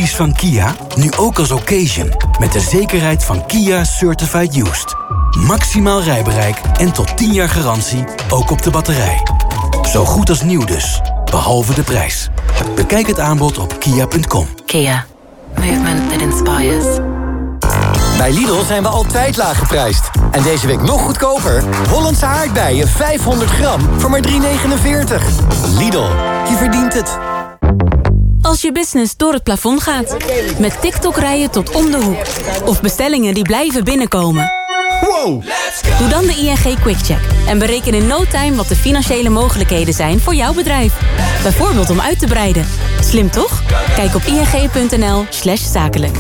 EV's van Kia, nu ook als occasion. Met de zekerheid van Kia Certified Used. Maximaal rijbereik en tot 10 jaar garantie, ook op de batterij. Zo goed als nieuw dus, behalve de prijs. Bekijk het aanbod op kia.com. Kia. Movement that inspires. Bij Lidl zijn we altijd laag geprijsd. En deze week nog goedkoper. Hollandse aardbeien 500 gram voor maar €3,49. Lidl, je verdient het. Als je business door het plafond gaat. Met TikTok rijden tot om de hoek. Of bestellingen die blijven binnenkomen. Wow! Doe dan de ING QuickCheck. En bereken in no time wat de financiële mogelijkheden zijn voor jouw bedrijf. Bijvoorbeeld om uit te breiden. Slim toch? Kijk op ing.nl/zakelijk.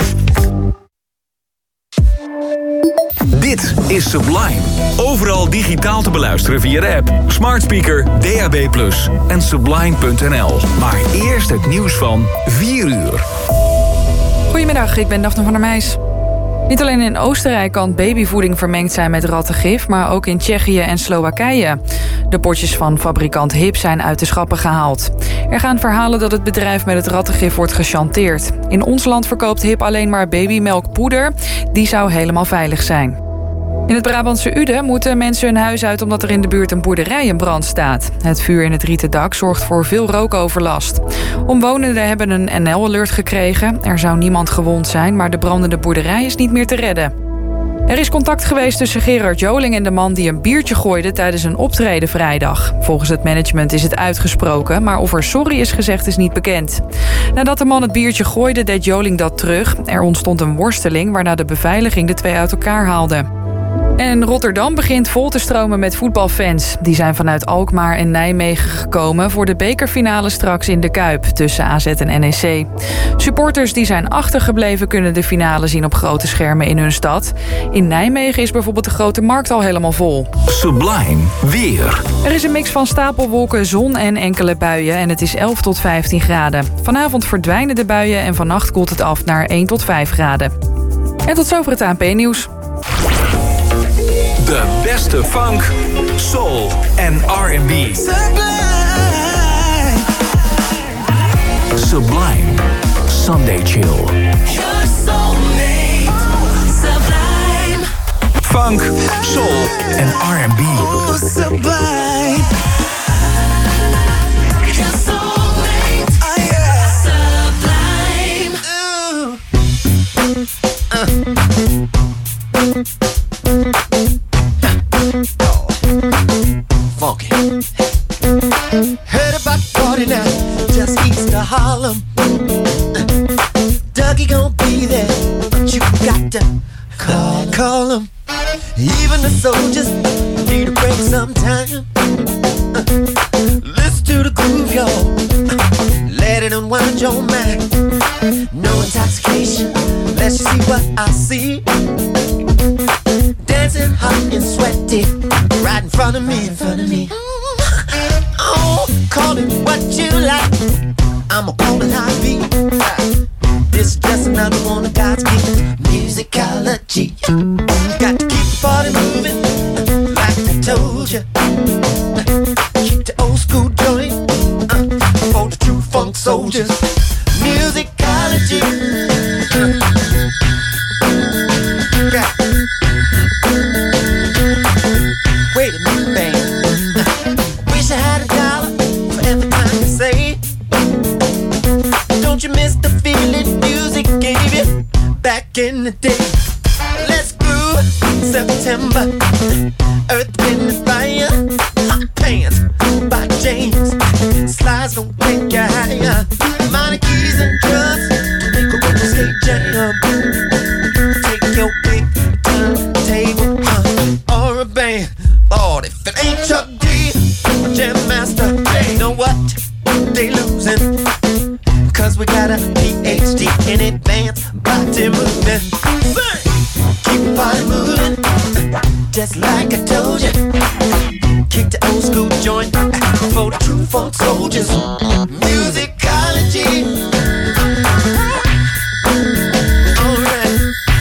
Dit is Sublime. Overal digitaal te beluisteren via de app, smart speaker, DAB+ en sublime.nl. Maar eerst het nieuws van 4 uur. Goedemiddag, ik ben Daphne van der Meijs. Niet alleen in Oostenrijk kan babyvoeding vermengd zijn met rattengif, maar ook in Tsjechië en Slowakije. De potjes van fabrikant Hip zijn uit de schappen gehaald. Er gaan verhalen dat het bedrijf met het rattengif wordt gechanteerd. In ons land verkoopt Hip alleen maar babymelkpoeder. Die zou helemaal veilig zijn. In het Brabantse Uden moeten mensen hun huis uit omdat er in de buurt een boerderij in brand staat. Het vuur in het rieten dak zorgt voor veel rookoverlast. Omwonenden hebben een NL-alert gekregen. Er zou niemand gewond zijn, maar de brandende boerderij is niet meer te redden. Er is contact geweest tussen Gerard Joling en de man die een biertje gooide tijdens een optreden vrijdag. Volgens het management is het uitgesproken, maar of er sorry is gezegd is niet bekend. Nadat de man het biertje gooide, deed Joling dat terug. Er ontstond een worsteling waarna de beveiliging de twee uit elkaar haalde. En Rotterdam begint vol te stromen met voetbalfans. Die zijn vanuit Alkmaar en Nijmegen gekomen voor de bekerfinale straks in de Kuip tussen AZ en NEC. Supporters die zijn achtergebleven kunnen de finale zien op grote schermen in hun stad. In Nijmegen is bijvoorbeeld de Grote Markt al helemaal vol. Sublime weer. Er is een mix van stapelwolken, zon en enkele buien en het is 11 tot 15 graden. Vanavond verdwijnen de buien en vannacht koelt het af naar 1 tot 5 graden. En tot zover het ANP-nieuws. De beste funk, soul en R&B. Sublime Sunday Chill. Your soulmate, Sublime. Funk, soul en R&B. Oh, Sublime. Your soulmate, Sublime. Funky. Heard about the party now, just east of Harlem. Dougie gon' be there, but you got to call him. Even the soldiers need a break sometime. Listen to the groove, y'all. Let it unwind your mind. No intoxication, let's see what I see. Dancing hot and sweaty, right in front of me, Oh, call it what you like, I'ma call it how it be. This is just another one of God's gift, musicology. Got to keep the party moving, like I told you. Keep the old school joint, for the true funk soldiers. Musicology. Wait a minute, babe. Wish I had $1 for every time you say. Don't you miss the feeling music gave you back in the day? Let's groove, September, Earth, Wind and Fire, Hot Pants by James, Slides gon' take you higher, minor keys and drums to make a roller skate jam. Take your pick, turntable, or a band. Lord, if it ain't Chuck D, Jam Master, they know what they losing. Cause we got a PhD in advanced body movement. Keep the body moving, just like I told you. Kick the old school joint for the true funk soldiers. Musicology. Alright.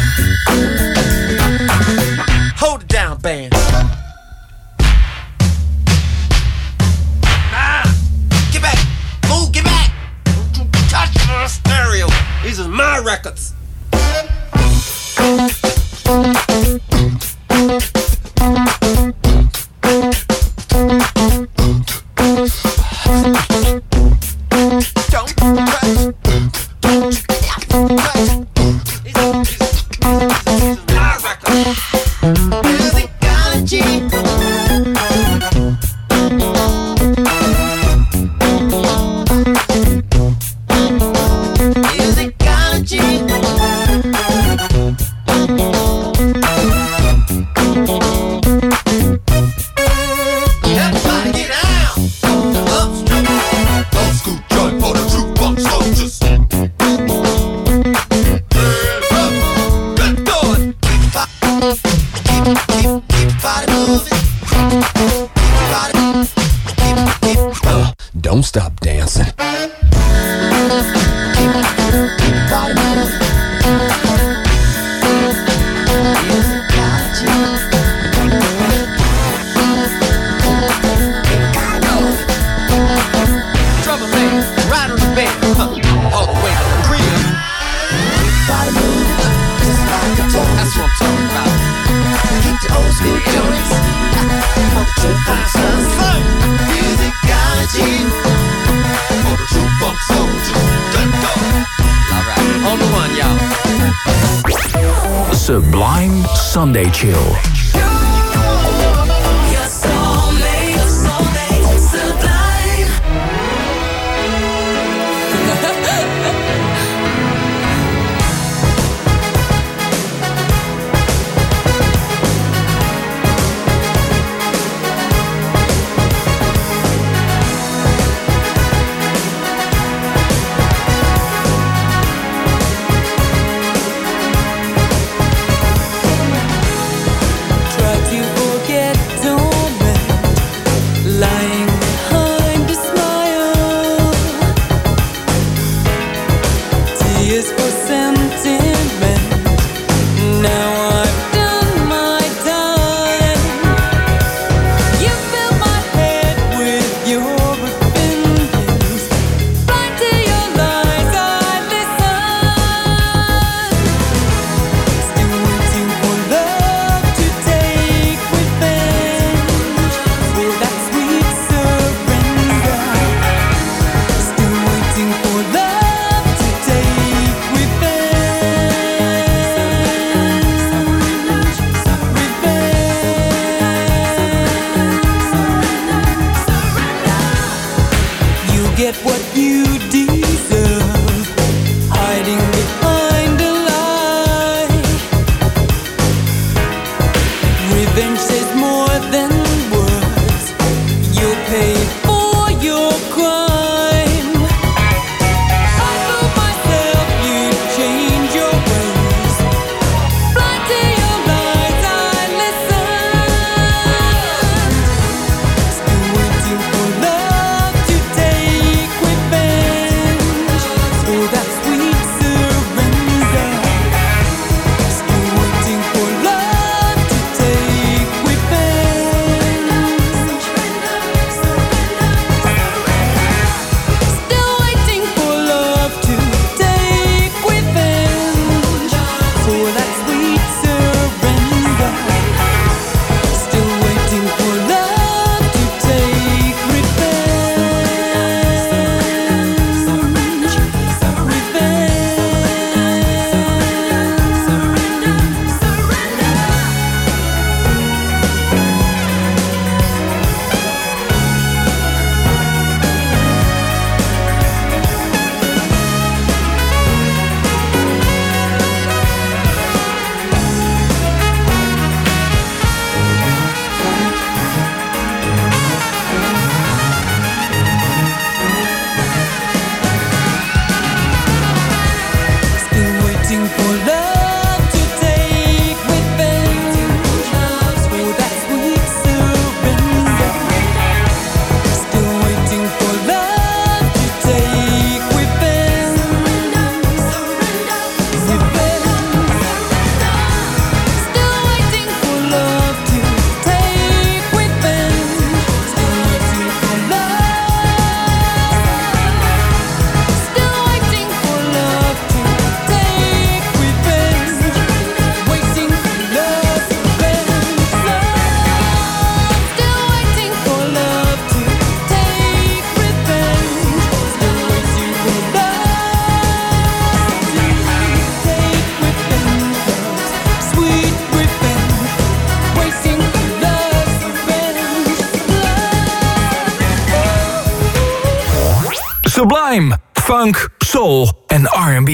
Hold it down, band. Get back! Move, get back! Don't you touch the stereo! These are my records. Don't stop dancing. Sublime Sunday Chill. Your soulmate, Sublime. Still waiting for love to take revenge. Sublime, funk, soul en R&B.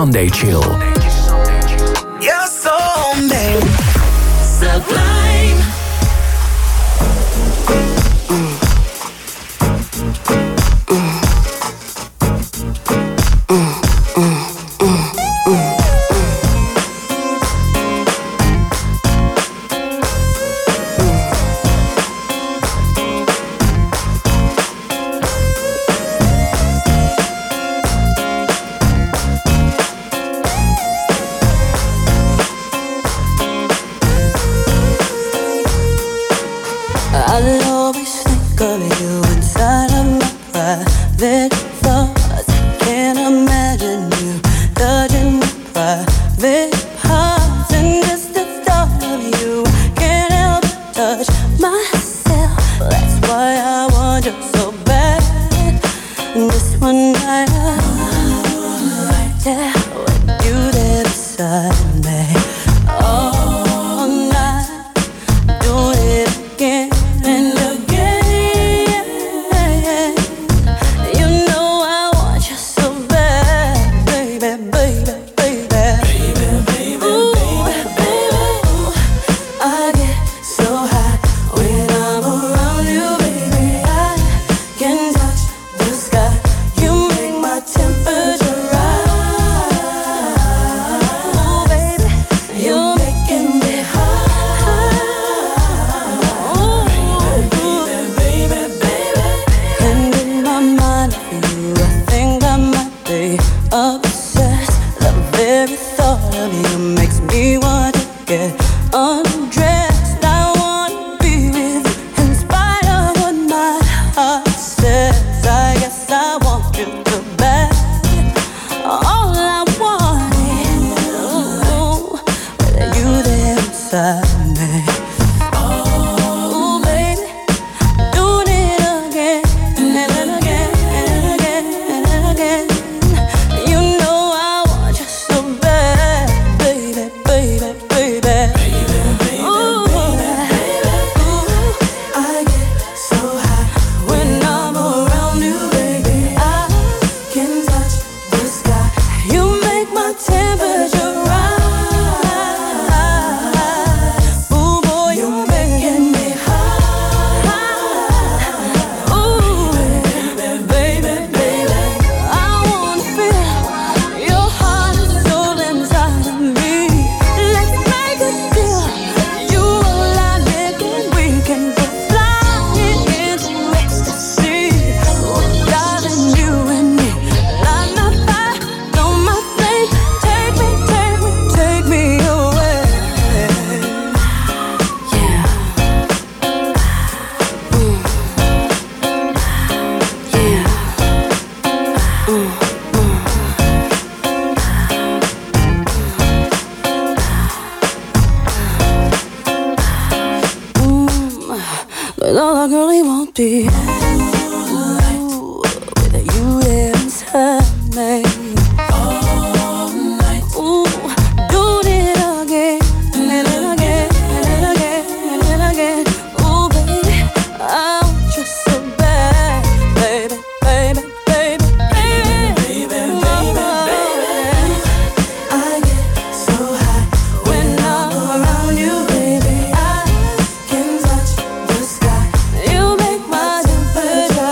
Sunday Chill. Your soulmate. Sublime. I'll always think of you inside of my private thoughts. Can't imagine you touching my private parts. And just the thought of you can't help but touch myself. That's why I want you so bad. And just one night right there with you there beside me. All night doing it again and again. You know I want you so bad, baby, baby, baby. Ooh, baby, I get so high when I'm around you, baby. I can touch the sky. You make my temperature rise. Ooh, baby, you're making me high. And in my mind of you, I think I might be obsessed. The very thought of you makes me want to get undressed. I wanna be with you in spite of what my heart says. I guess I want you to back. All I want is with you there inside me. Ooh, baby, doing it again and again and again and again. You know I want you so bad, baby, baby, baby. Ooh, I get so high when I'm around you, baby. I can touch the sky. You make my temperature rise. Ooh, boy, you're making me high. Ooh, baby, baby, I wanna feel your heart and soul inside of me. Let's make a deal. You and I and we can go flying into ecstasy. Oh, darling, you and me, light my fire, blow my flame. Take me, take me, take me away. Yeah. But all I really want be with you there inside me. Ooh, doing it again and again and again and again. Ooh, baby, I want you so bad, baby, baby, baby, baby, I get so high when I'm around you, baby. I can touch the sky. You make my temperature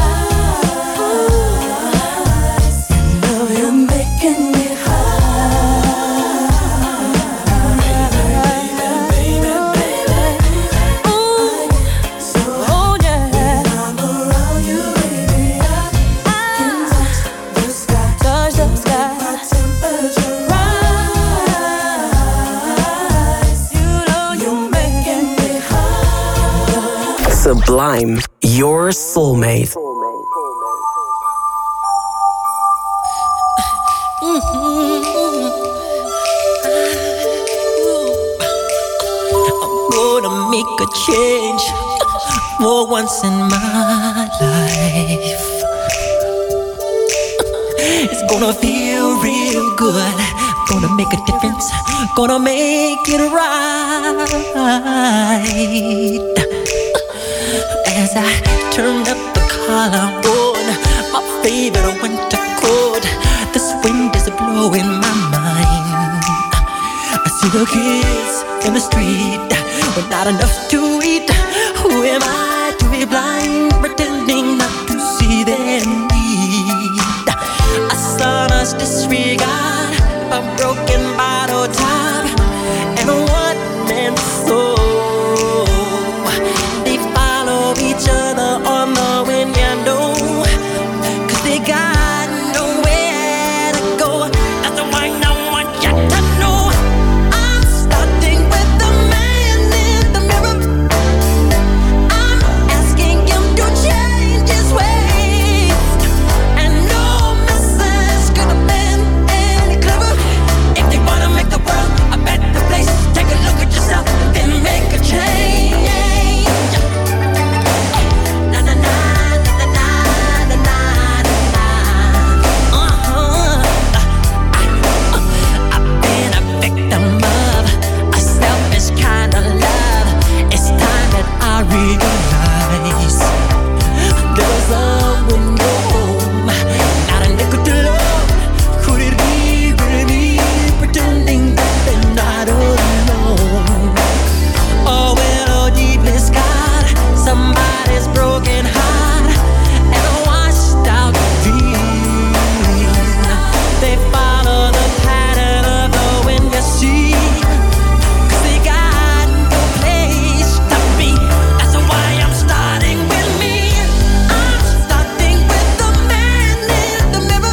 rise. You know you're making me high. Ooh, so yeah. When I'm around you, baby, I can touch the sky. Touch the sky. My temperature rise. You know you're making me high. Sublime, your soulmate. Gonna make a change for once in my life. It's gonna feel real good. Gonna make a difference. Gonna make it right. As I turn up the collar on my favorite winter coat, this wind is blowing my mind. I see the kids in the street with not enough to eat. Who am I to be blind, pretending not to see their need? A son's disregard, a broken bottle top, and a one-man soul. They follow each other on the window, 'cause they got nowhere to go. That's the one I want you to know. I'm starting with the man in the mirror. I'm asking him to change his ways, and no message could have been any clever. If they wanna make the world a better place, take a look at yourself and make a change. Na na na na na na na na. I've been a victim of a selfish kind of love. It's time that I realize there's a window home, not a nickel to love. Could it be really pretending that they're not alone? Oh, well, deep is God, somebody's broken heart and a washed out dream. They follow the pattern of the wind, you see, 'cause they got no place to be. That's why I'm starting with me. I'm starting with the man in the mirror.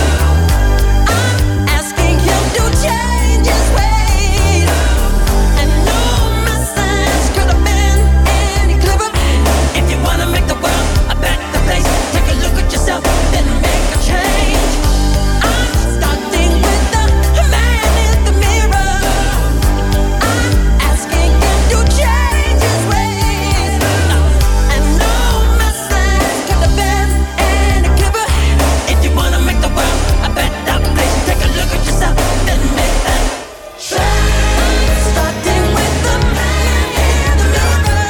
I'm asking him to change his ways, and no message could have been any clearer. If you wanna make the world a better place, take a look at yourself, then make a change. I'm starting with the man in the mirror. I'm asking him to change his ways, and no message could have been any clearer. If you wanna make the world a better place, take a look at yourself, then make that change. I'm starting with the man in the mirror.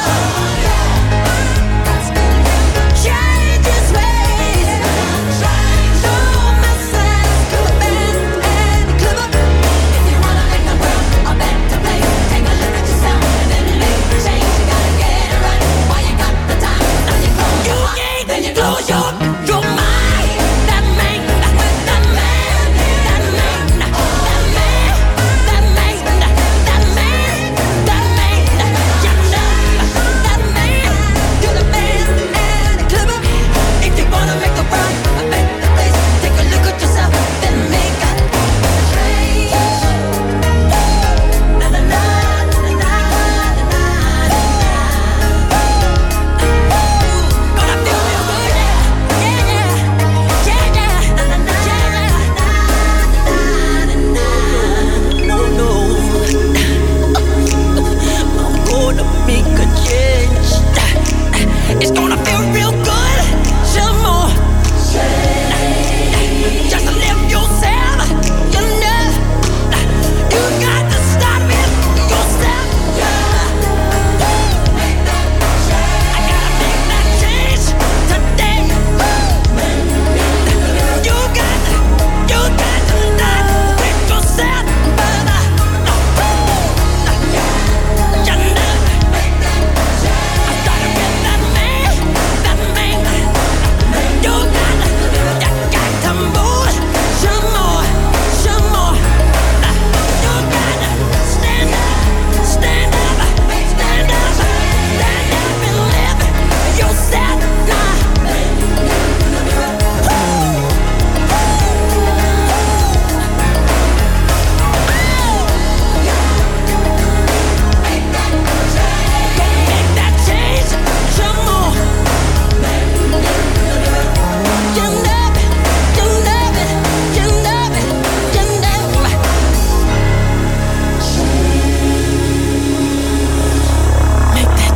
Asking him to change his ways. No message could have been any clearer. If you wanna make the world a better place, take a look at yourself and then make the change. You gotta get it right while you got the time. Now you close your heart, then you close your mind. That man, with that man, that man, that man, that man, that man, that man, you know, that man, you're the man and clever. If you wanna make the world a better place, take a look at yourself, then make a change. Na na na na na na na. Gonna feel real good, yeah, yeah, yeah, yeah. Na na na na na na. No, no, I'm gonna make a change. It's gonna feel real good, some more. Just live yourself, you know. You got to stop it yourself. Make that change. I gotta make that change today. You got to not with yourself, brother. You know. I started with that man. You got to move some more. You got to stand up, stand up and live yourself now. Make that change some more. You love it, you love it, you love it, you love it. Make that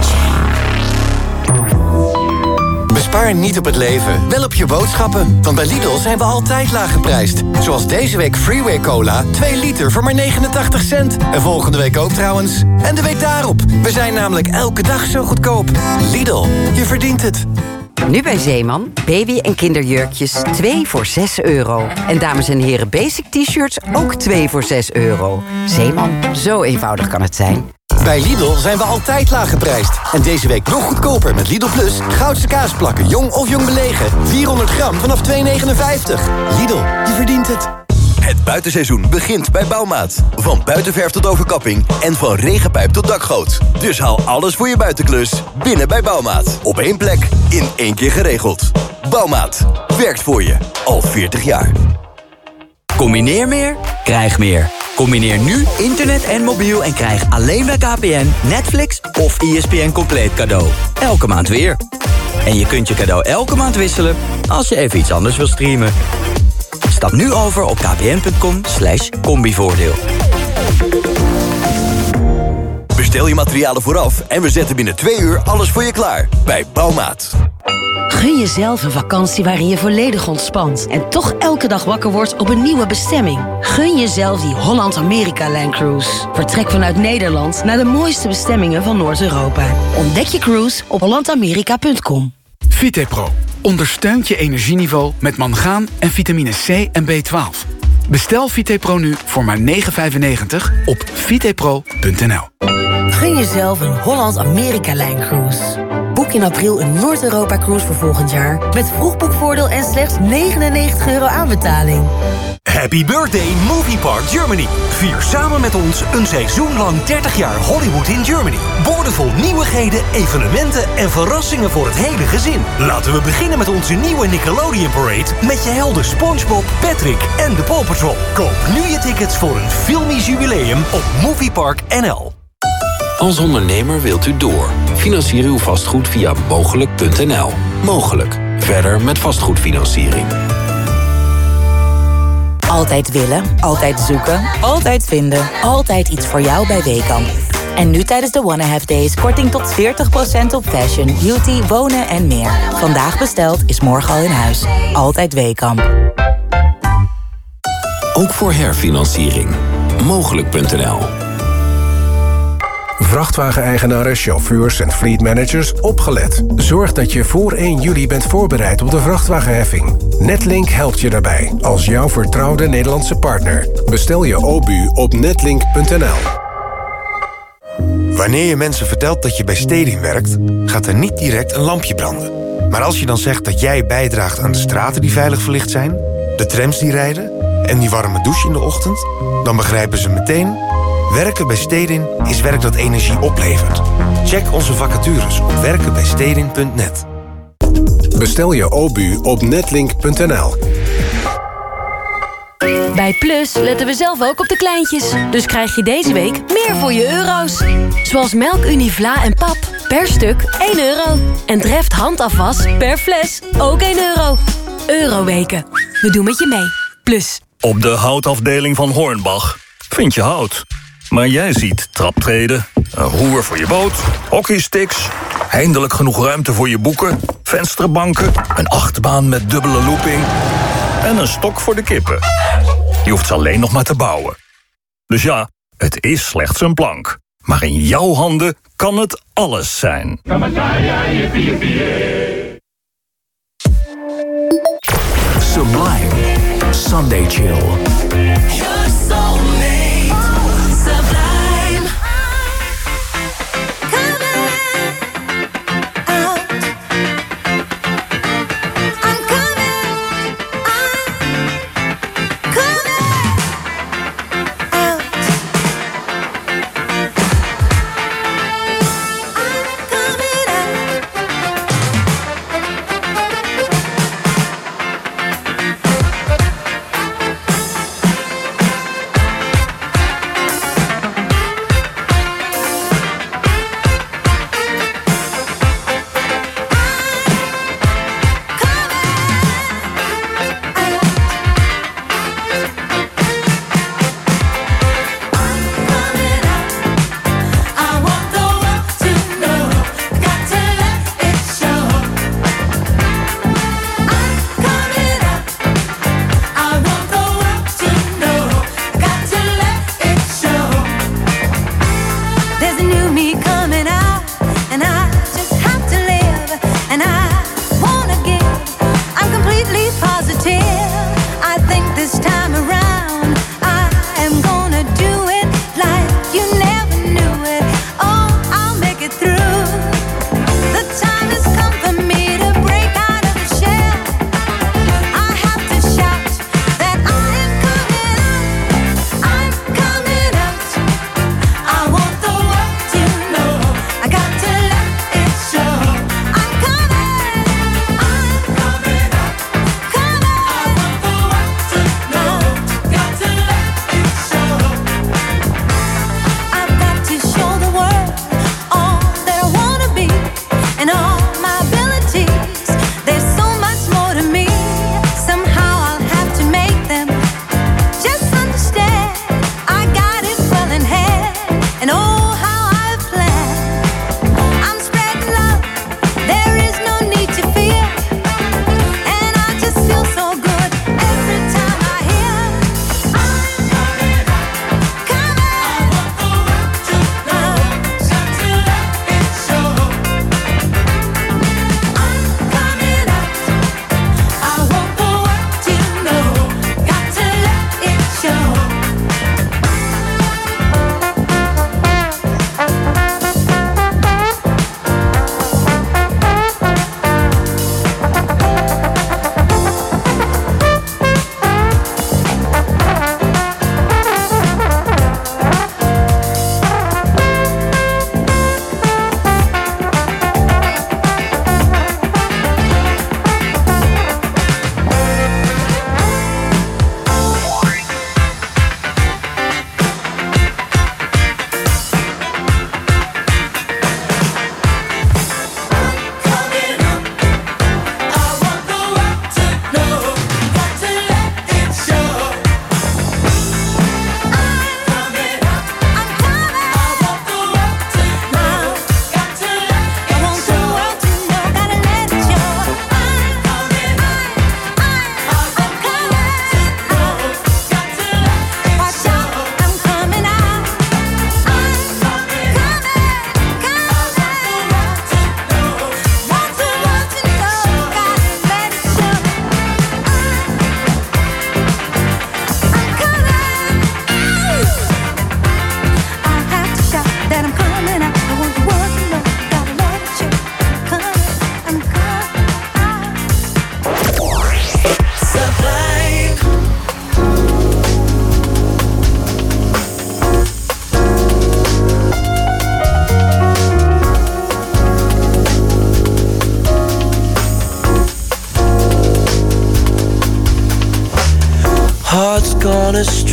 change. Bespaar niet op het leven, wel op je boodschappen. Want bij Lidl zijn we altijd laag geprijsd. Zoals deze week Freeway Cola, 2 liter voor maar 89 cent. En volgende week ook trouwens. En de week daarop. We zijn namelijk elke dag zo goedkoop. Lidl, je verdient het. Nu bij Zeeman, baby- en kinderjurkjes 2 voor €6. En dames en heren basic t-shirts ook 2 voor €6. Zeeman, zo eenvoudig kan het zijn. Bij Lidl zijn we altijd laag geprijsd. En deze week nog goedkoper met Lidl Plus. Goudse kaasplakken, jong of jong belegen. 400 gram vanaf €2,59. Lidl, je verdient het. Het buitenseizoen begint bij Bouwmaat. Van buitenverf tot overkapping en van regenpijp tot dakgoot. Dus haal alles voor je buitenklus binnen bij Bouwmaat. Op één plek, in één keer geregeld. Bouwmaat. Werkt voor je. Al 40 jaar. Combineer meer, krijg meer. Combineer nu internet en mobiel en krijg alleen bij KPN Netflix of ESPN Compleet cadeau. Elke maand weer. En je kunt je cadeau elke maand wisselen als je even iets anders wil streamen. Stap nu over op kpn.com/combivoordeel. Bestel je materialen vooraf en we zetten binnen 2 uur alles voor je klaar. Bij Bouwmaat. Gun jezelf een vakantie waarin je volledig ontspant en toch elke dag wakker wordt op een nieuwe bestemming. Gun jezelf die Holland-Amerika-Line Cruise. Vertrek vanuit Nederland naar de mooiste bestemmingen van Noord-Europa. Ontdek je cruise op hollandamerika.com. Vitepro ondersteunt je energieniveau met mangaan en vitamine C en B12. Bestel Vitepro nu voor maar €9,95 op vitepro.nl. Gun jezelf een Holland-Amerika-Line Cruise. Boek in april een Noord-Europa-cruise voor volgend jaar met vroegboekvoordeel en slechts €99 aanbetaling. Happy birthday Movie Park Germany. Vier samen met ons een seizoen lang 30 jaar Hollywood in Germany. Boordevol nieuwigheden, evenementen en verrassingen voor het hele gezin. Laten we beginnen met onze nieuwe Nickelodeon Parade met je helden SpongeBob, Patrick en de Paw Patrol. Koop nu je tickets voor een filmisch jubileum op Movie Park NL. Als ondernemer wilt u door. Financier uw vastgoed via mogelijk.nl. Mogelijk. Verder met vastgoedfinanciering. Altijd willen, altijd zoeken, altijd vinden. Altijd iets voor jou bij WEKAMP. En nu tijdens de Wanna Have Days korting tot 40% op fashion, beauty, wonen en meer. Vandaag besteld is morgen al in huis. Altijd WEKAMP. Ook voor herfinanciering. Mogelijk.nl. Vrachtwageneigenaren, chauffeurs en fleetmanagers, opgelet. Zorg dat je voor 1 juli bent voorbereid op de vrachtwagenheffing. Netlink helpt je daarbij, als jouw vertrouwde Nederlandse partner. Bestel je OBU op netlink.nl. Wanneer je mensen vertelt dat je bij Stedin werkt, gaat er niet direct een lampje branden. Maar als je dan zegt dat jij bijdraagt aan de straten die veilig verlicht zijn, de trams die rijden en die warme douche in de ochtend, dan begrijpen ze meteen: werken bij Stedin is werk dat energie oplevert. Check onze vacatures op werkenbijstedin.net. Bestel je OBU op netlink.nl. Bij Plus letten we zelf ook op de kleintjes. Dus krijg je deze week meer voor je euro's. Zoals melk Univla en pap. Per stuk €1. En Dreft handafwas per fles ook €1. Euroweken. We doen met je mee. Plus. Op de houtafdeling van Hornbach vind je hout. Maar jij ziet traptreden, een roer voor je boot, hockeysticks, eindelijk genoeg ruimte voor je boeken, vensterbanken, een achtbaan met dubbele looping en een stok voor de kippen. Je hoeft ze alleen nog maar te bouwen. Dus ja, het is slechts een plank. Maar in jouw handen kan het alles zijn. Sublime Sunday Chill.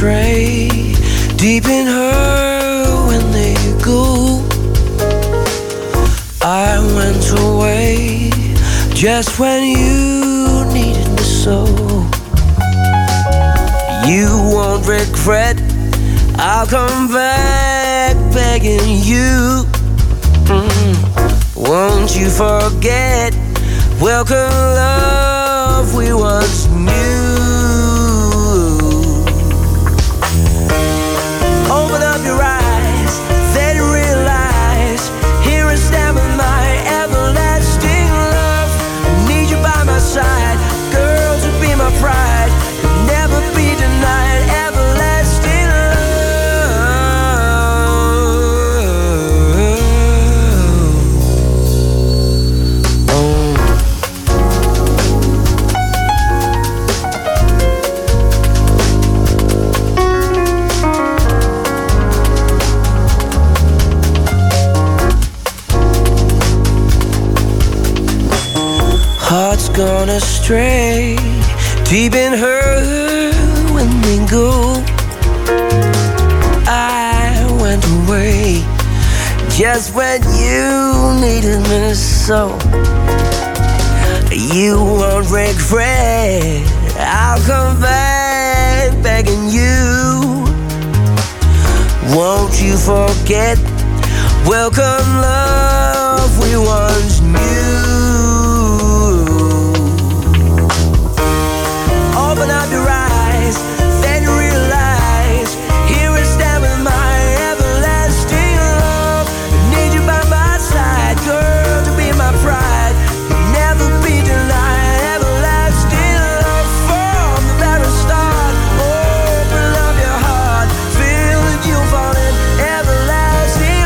stray deep in her when they go. I went away just when you needed me so. You won't regret, I'll come back begging you. Won't you forget, welcome love we once knew. Open up your eyes, then realize, here I stand with my everlasting love. I need you by my side, girl, to be my pride. You'll never be denied, everlasting heart's gone astray, deep in her when they go. I went away just when you needed me so. You won't regret, I'll come back begging you. Won't you forget, welcome love we once knew. Open up your eyes, then realize, here I stand with my everlasting love. I need you by my side, girl, to be my pride. You'll never be denied, everlasting love from the very start. Open up your heart, feel that you'll fall in everlasting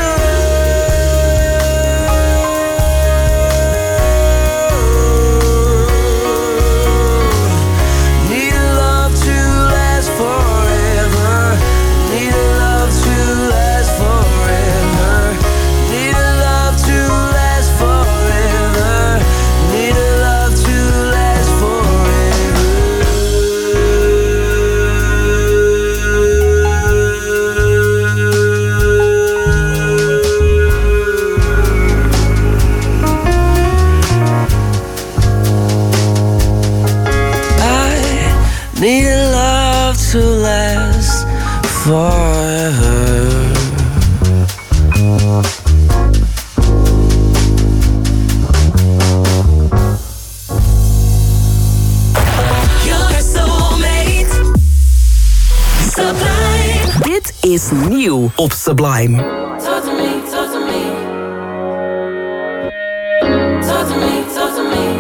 need a love to last forever. Your soulmate. Sublime. Dit is nieuw op Sublime. Talk to me, talk to me. Talk to me, talk to me.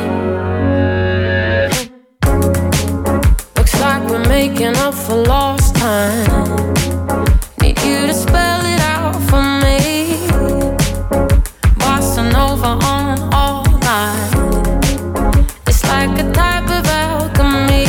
Looks like we're making up for lost time. Need you to spell it out for me. Bossa Nova on all night. It's like a type of alchemy.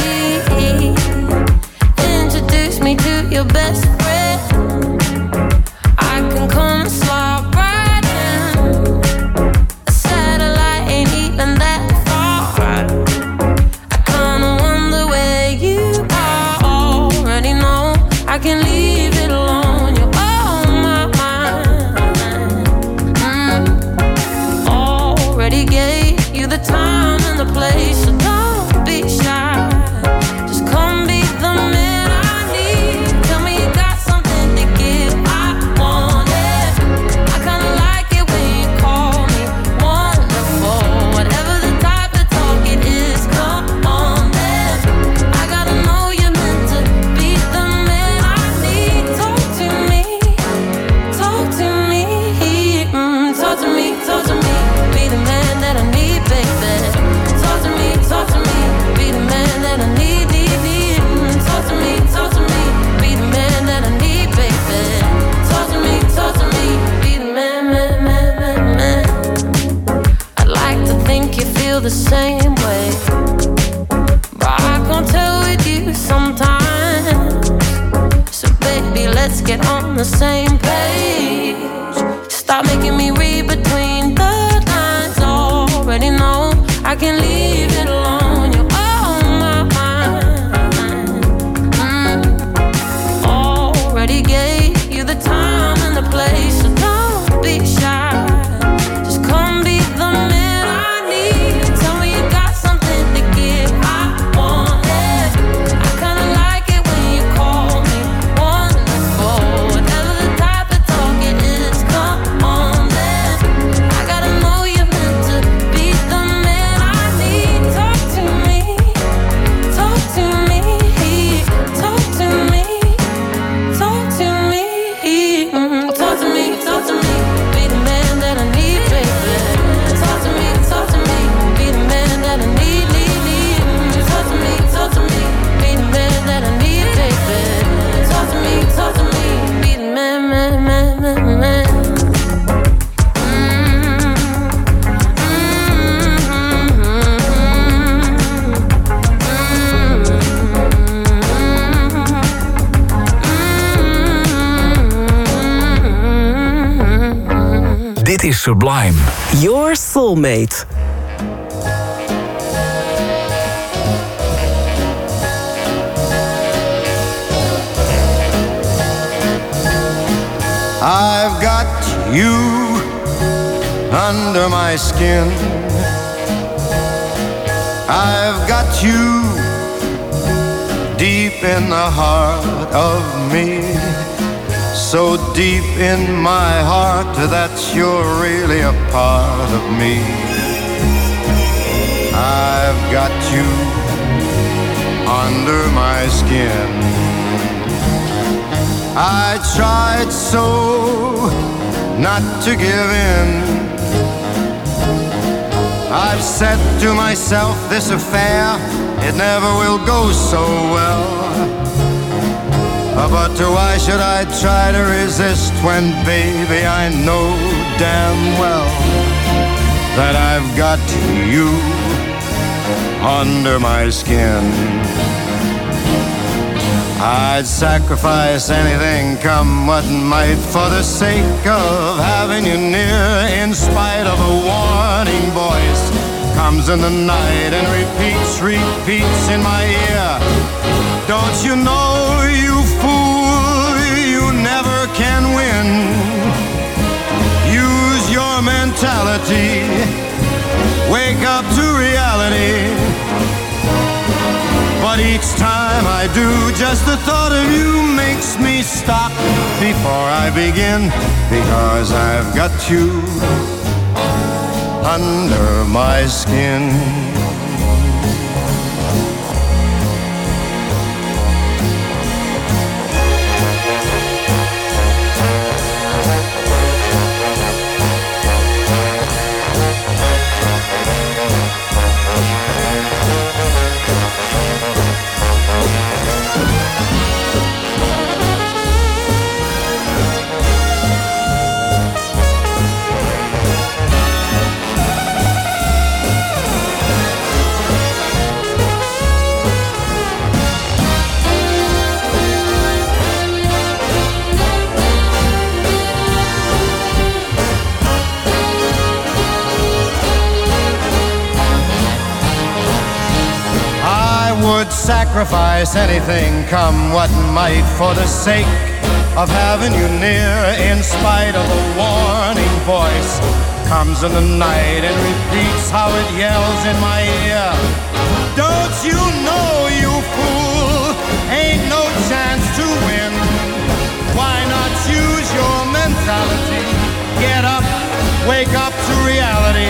Introduce me to your best friend. I can come and slide right in. A satellite ain't even that far. I kinda wonder where you are. Already know I can leave it alone. You're on my mind. Already gave you the time and the place, so don't be shy. Just come be the man I need. Tell me you got something to give. I want it. I kinda like it when you call me wonderful. Whatever the type of talk it is, come on then. I gotta know you're meant to be the man I need. Talk to me, talk to me, talk to me, talk to me. Be the man that I need, baby. Talk to me, be the man that I need, need. Talk to me, be the man that I need, baby. Talk to me, be the man. I'd like to think you feel the same way, but I can't tell with you sometimes. So baby, let's get on the same page. Stop making me read between the lines. Already know I can leave it alone. You're on my mind. is Sublime. Your Soulmate. I've got you under my skin. I've got you deep in the heart of me. So deep in my heart that you're really a part of me. I've got you under my skin. I tried so not to give in. I've said to myself, this affair, it never will go so well. But why should I try to resist when, baby, I know damn well that I've got you under my skin. I'd sacrifice anything, come what might, for the sake of having you near, in spite of a warning voice comes in the night and repeats in my ear. Don't you know, you fool, you never can win. Use your mentality, wake up to reality. But each time I do, just the thought of you makes me stop before I begin, because I've got you under my skin. Would sacrifice anything, come what might, for the sake of having you near, in spite of a warning voice comes in the night and repeats how it yells in my ear. Don't you know, you fool, ain't no chance to win. Why not use your mentality, get up, wake up to reality.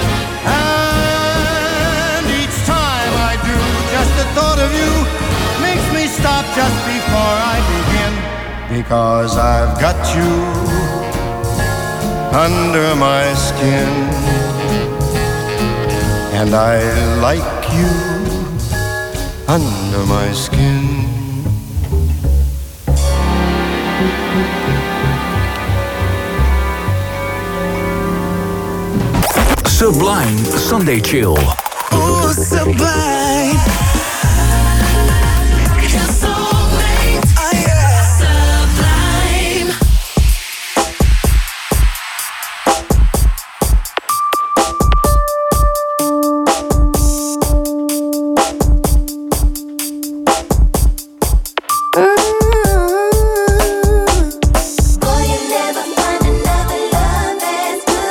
Just the thought of you makes me stop just before I begin, because I've got you under my skin, and I like you under my skin. Sublime Sunday Chill. Ooh, Sublime.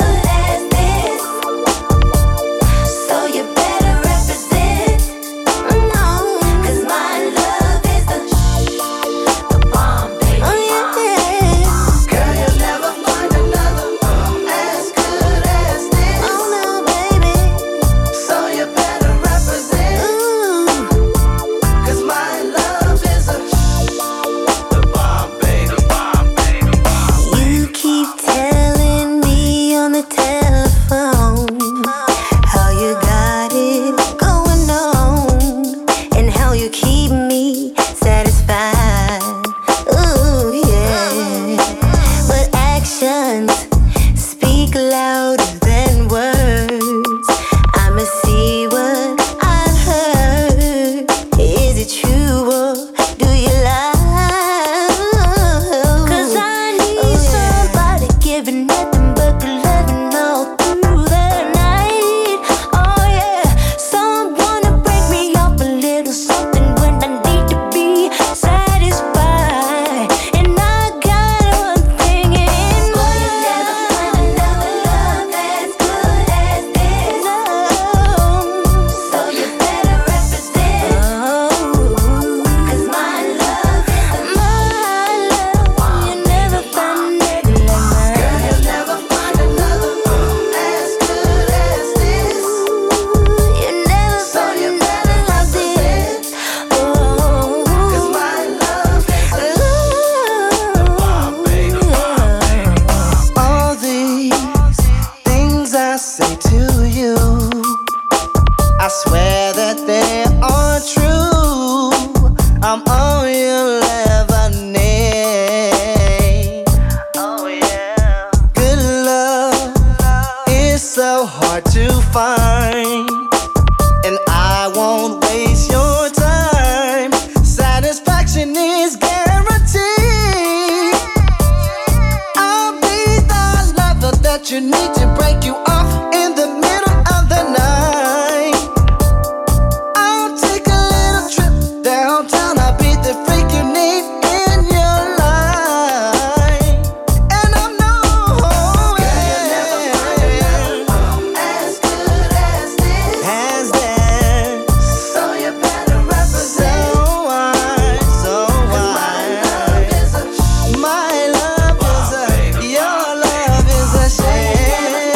So you better represent. you. I swear that they are true. I'm all you'll ever need. Oh yeah. Good love is so hard to find, and I won't waste your time. Satisfaction is guaranteed. I'll be the lover that you need to break you off in the middle of the night. I'll take a little trip downtown. I'll be the freak you need in your life. And I know, girl, you'll never find another one as good as this. As this. So you better represent. So why? My love is a, your love is a shame.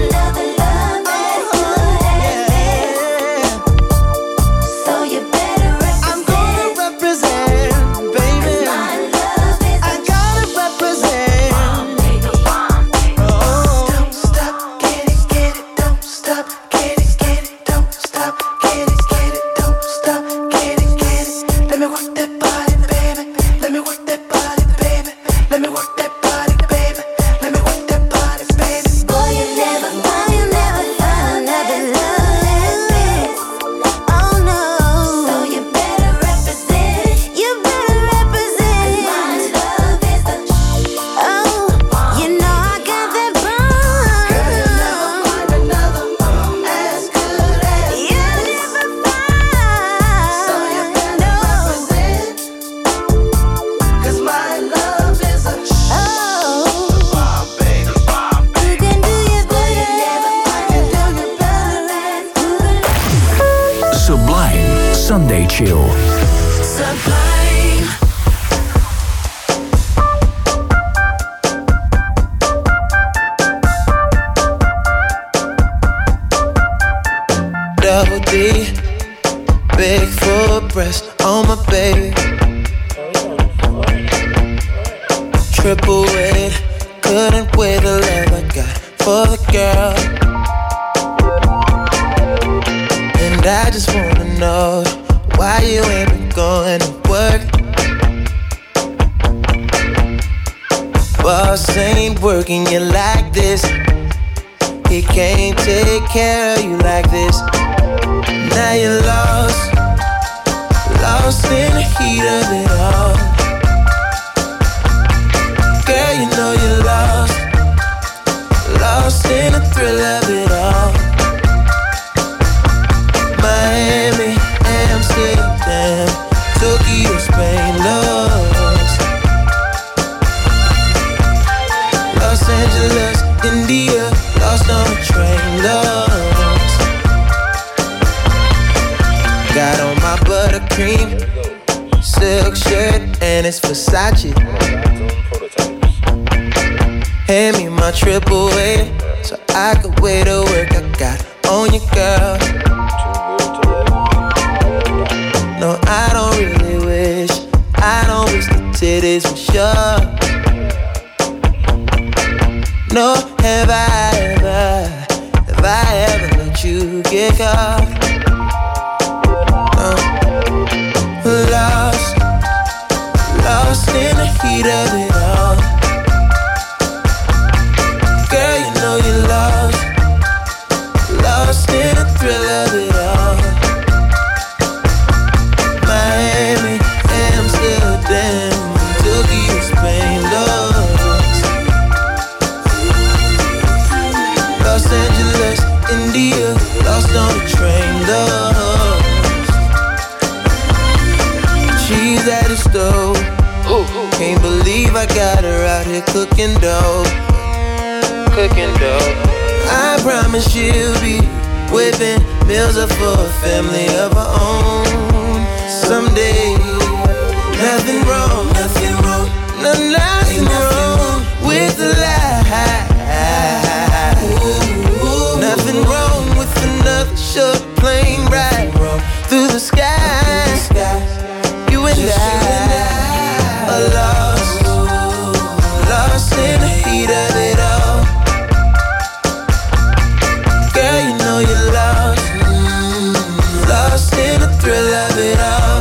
So you better represent. I'm gonna represent, baby. My love is I gotta represent. Oh. Don't stop, get it, don't stop, get it, don't stop, get it, don't stop, get it. Let me work that body, baby. Let me work that body, baby. Let me work that body, baby. Let me work that body, baby. Boy, you never find another love like this. Oh no. So you better represent. You better represent. My love is the. Oh, you know I got that bond. Girl, you'll never find another as good as you'll never find. So you better represent. 'Cause my love is a. Oh. Baby. You can do your better. I can do your better. Sublime Sunday Chill. Sublime. Double D, big full breast on my baby. Triple weight, couldn't weigh the love I got for the girl. And I just wanna know why you ain't been going to work. Boss ain't working you like this. He can't take care of you like this. Now you're lost in the heat of it all. Girl, you know you're lost in the thrill of it all. Miami, Amsterdam, Tokyo, Spain, lost. Los Angeles, India, lost on a train, lost. Got on my buttercream silk shirt and it's Versace. Hand me my triple A so I could wear the work I got on you, girl. No, I don't really wish. I don't wish the titties were sure. No, have I ever let you get caught? Lost in the heat of it all. Girl, you know you're lost in the thrill of it all. Miami, Amsterdam, Tokyo, Spain, lost. Los Angeles, India, lost on the train, lost. She's at the stove. Can't believe I got her out here cooking dough. I promise she'll be whipping meals up for a family of her own someday. Nothing wrong, nothing wrong with the lie. Nothing wrong with another short plane ride through the sky. You and I are lost in the heat of it all. Girl, you thrill of it all.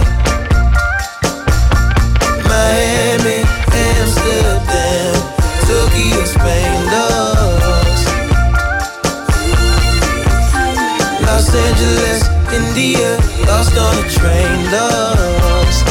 Miami, Amsterdam, Tokyo, Spain, Los Angeles, India, lost on a train, lost.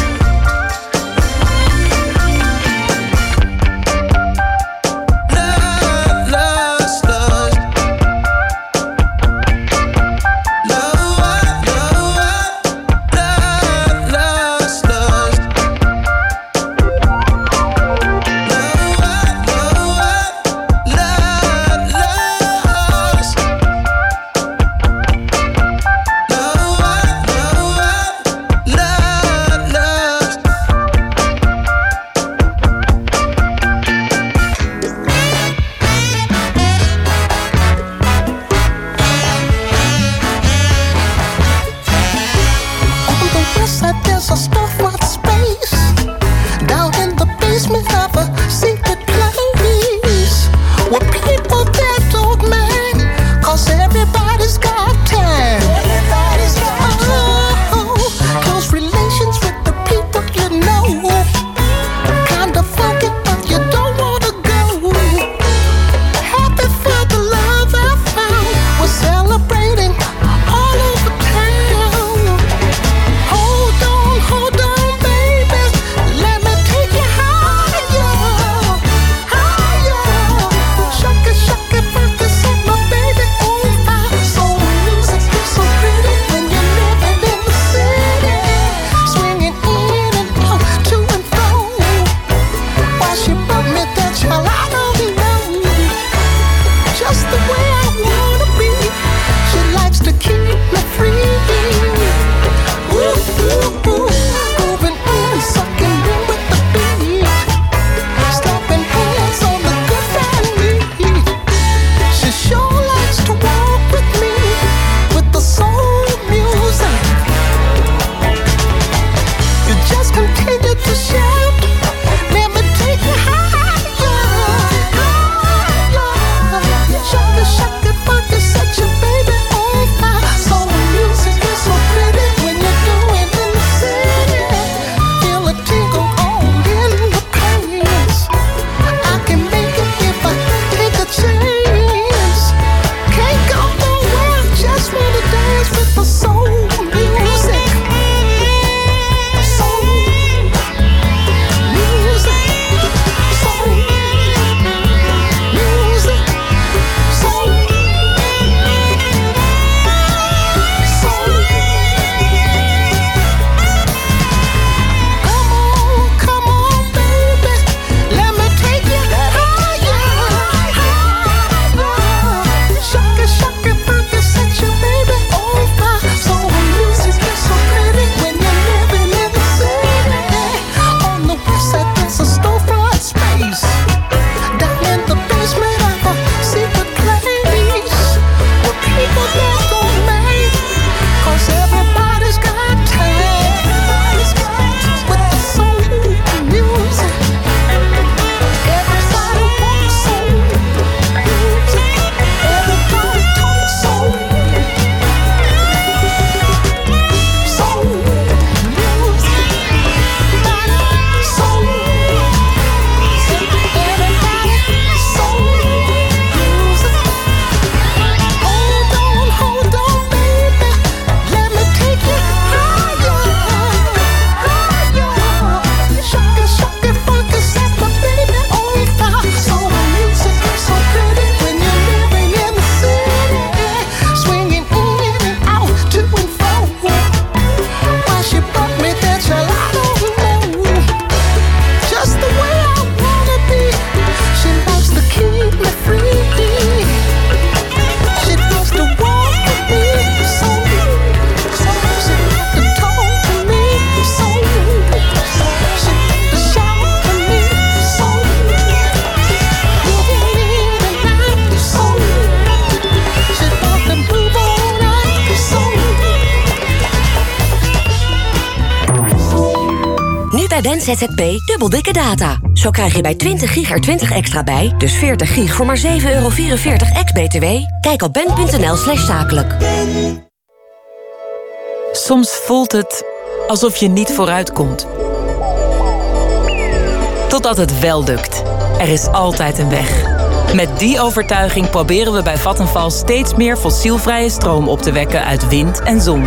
bij Dens ZZP dubbel dikke data. Zo krijg je bij 20 gig er 20 extra bij, dus 40 gig voor maar €7,44 ex-BTW. Kijk op ben.nl/zakelijk. Soms voelt het alsof je niet vooruitkomt. Totdat het wel lukt. Er is altijd een weg. Met die overtuiging proberen we bij Vattenfall steeds meer fossielvrije stroom op te wekken uit wind en zon.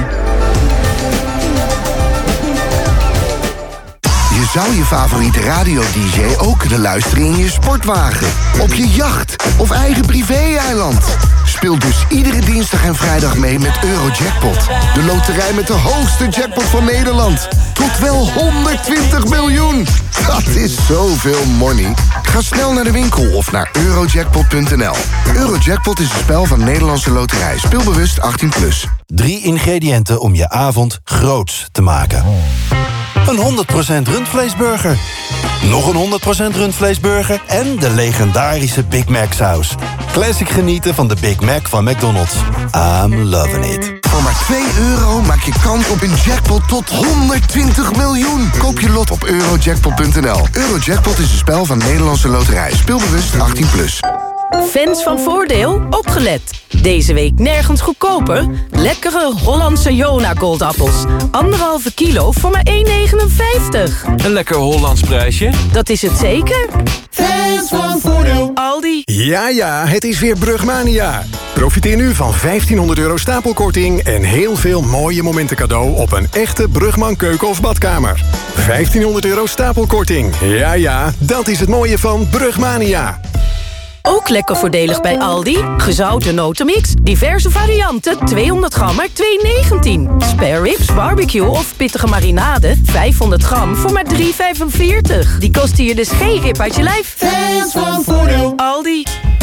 Je zou je favoriete radio-dj ook kunnen luisteren in je sportwagen, op je jacht of eigen privé-eiland. Speel dus iedere dinsdag en vrijdag mee met Eurojackpot. De loterij met de hoogste jackpot van Nederland. Tot wel 120 miljoen. Dat is zoveel money. Ga snel naar de winkel of naar eurojackpot.nl. Eurojackpot is een spel van Nederlandse Loterij. Speelbewust 18+. 3 ingrediënten om je avond groots te maken. Een 100% rundvleesburger. Nog een 100% rundvleesburger en de legendarische Big Mac saus. Classic genieten van de Big Mac van McDonald's. I'm loving it. Voor maar €2 maak je kans op een jackpot tot 120 miljoen. Koop je lot op eurojackpot.nl. Eurojackpot is een spel van Nederlandse Loterij. Speelbewust 18+. Fans van Voordeel, opgelet. Deze week nergens goedkoper. Lekkere Hollandse Jona Goldappels. 1,5 kilo voor maar €1,59. Een lekker Hollands prijsje. Dat is het zeker. Fans van Voordeel. Aldi. Ja, het is weer Brugmania. Profiteer nu van €1500 stapelkorting en heel veel mooie momenten cadeau op een echte Brugman keuken of badkamer. €1500 stapelkorting. Ja, dat is het mooie van Brugmania. Ook lekker voordelig bij Aldi. Gezouten notenmix, diverse varianten, 200 gram maar €2,19. Spare ribs, barbecue of pittige marinade, 500 gram voor maar €3,45. Die kosten je dus geen rib uit je lijf. Fans van Voordeel. Aldi.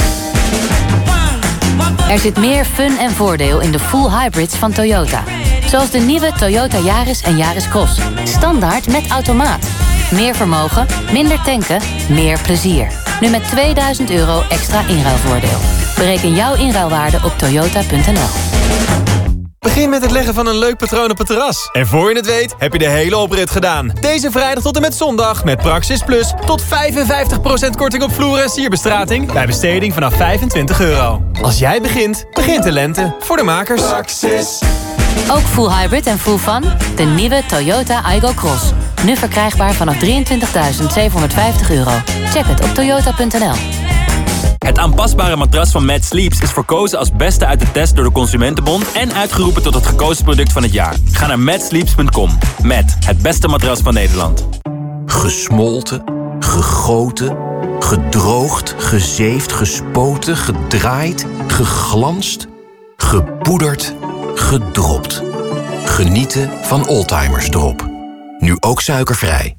Er zit meer fun en voordeel in de full hybrids van Toyota. Zoals de nieuwe Toyota Yaris en Yaris Cross. Standaard met automaat. Meer vermogen, minder tanken, meer plezier. Nu met €2000 extra inruilvoordeel. Bereken jouw inruilwaarde op toyota.nl. Begin met het leggen van een leuk patroon op het terras. En voor je het weet, heb je de hele oprit gedaan. Deze vrijdag tot en met zondag met Praxis Plus tot 55% korting op vloer- en sierbestrating bij besteding vanaf €25. Als jij begint, begint de lente. Voor de makers. Praxis. Ook full hybrid en full fun? De nieuwe Toyota Aygo Cross. Nu verkrijgbaar vanaf €23.750. Check het op toyota.nl. Het aanpasbare matras van Mad Sleeps is verkozen als beste uit de test door de Consumentenbond en uitgeroepen tot het gekozen product van het jaar. Ga naar madsleeps.com. Met het beste matras van Nederland. Gesmolten, gegoten, gedroogd, gezeefd, gespoten, gedraaid, geglanst, gepoederd, gedropt. Genieten van Oldtimers Drop. Nu ook suikervrij.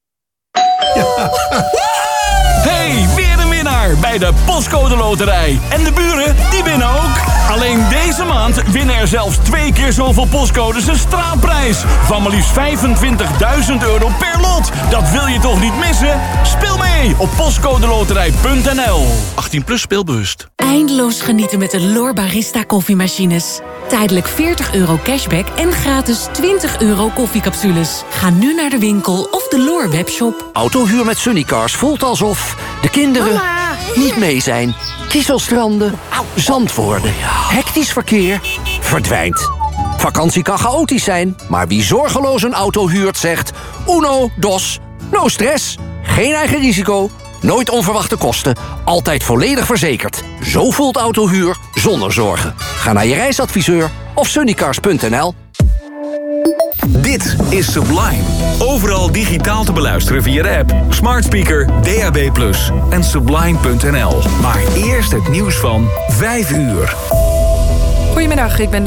Hey, weer een winnaar bij de Postcode Loterij. En de buren, die winnen ook. Alleen deze maand winnen er zelfs 2 keer zoveel postcodes een straatprijs. Van maar liefst €25.000 per lot. Dat wil je toch niet missen? Speel mee op postcodeloterij.nl. 18+ speelbewust. Eindeloos genieten met de L'OR Barista koffiemachines. Tijdelijk €40 cashback en gratis €20 koffiecapsules. Ga nu naar de winkel of de L'OR webshop. Autohuur met Sunnycars voelt alsof de kinderen niet mee zijn. Kieselstranden, zand worden, hectisch verkeer, verdwijnt. Vakantie kan chaotisch zijn, maar wie zorgeloos een auto huurt zegt... Uno, dos, no stress, geen eigen risico, nooit onverwachte kosten, altijd volledig verzekerd. Zo voelt autohuur zonder zorgen. Ga naar je reisadviseur of sunnycars.nl. Dit is Sublime. Overal digitaal te beluisteren via de app, smart speaker, DAB+ en sublime.nl. Maar eerst het nieuws van 5 uur. Goedemiddag, ik ben